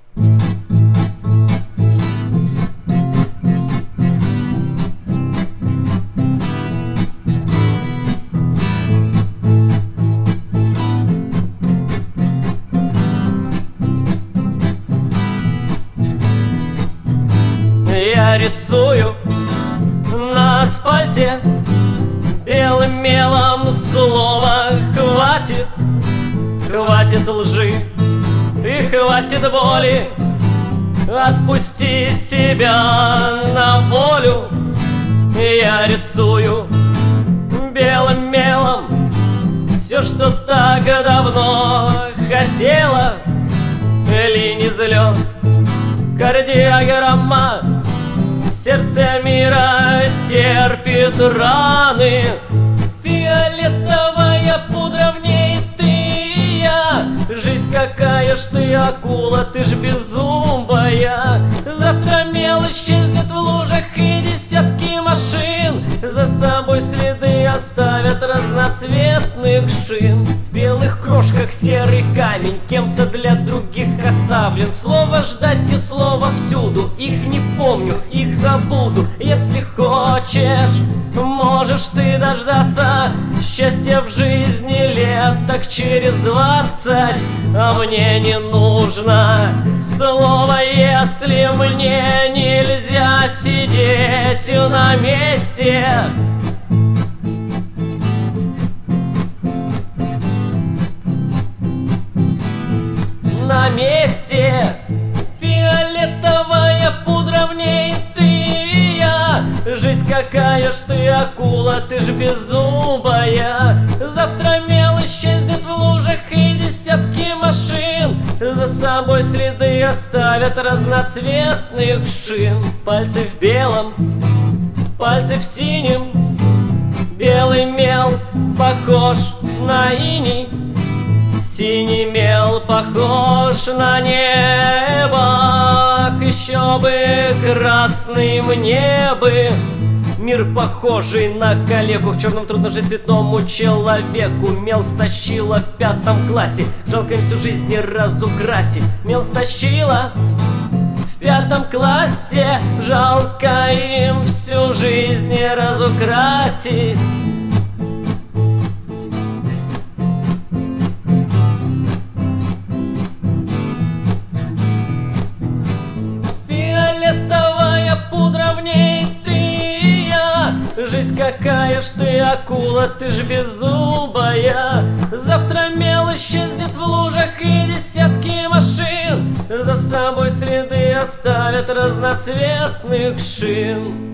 Я рисую на асфальте белым мелом, слово хватит. Хватит лжи и хватит боли. Отпусти себя на волю. Я рисую белым мелом все, что так давно хотела. Линий взлет, кардиограмма, сердце мира терпит раны. Фиолетовая пудра, в ней ты и я. Жизнь какая ж ты, акула, ты ж беззубая. Завтра мел исчезнет в лужах и десятки машин за собой следы оставят разноцветных шин. В белых крошках серый камень, кем-то для других оставлен. Слово ждать и слово всюду, их не помню, их забуду. Если хочешь, можешь ты дождаться счастья в жизни лет так через 20. А мне не нужно слово, если мне нельзя сидеть на месте. На месте. Фиолетовая пудра, в ней ты и я. Жизнь какая ж ты, акула, ты ж беззубая. Завтра мел исчезнет в лужах и десятки машин за собой следы оставят разноцветных шин. Пальцы в белом, пальцы в синем, белый мел похож на иней. Синий мел похож на небо, еще бы красный мне бы. Мир, похожий на калеку, в черном трудно жить цветному человеку. Мел стащила в 5 классе, жалко им всю жизнь не разукрасить. Мел стащила в 5 классе, жалко им всю жизнь не разукрасить. Фиолетовая пудра, в ней ты и я. Жизнь какая ж ты, акула, ты ж беззубая. Завтра мел исчезнет в лужах и десятки машин за собой следы оставят разноцветных шин.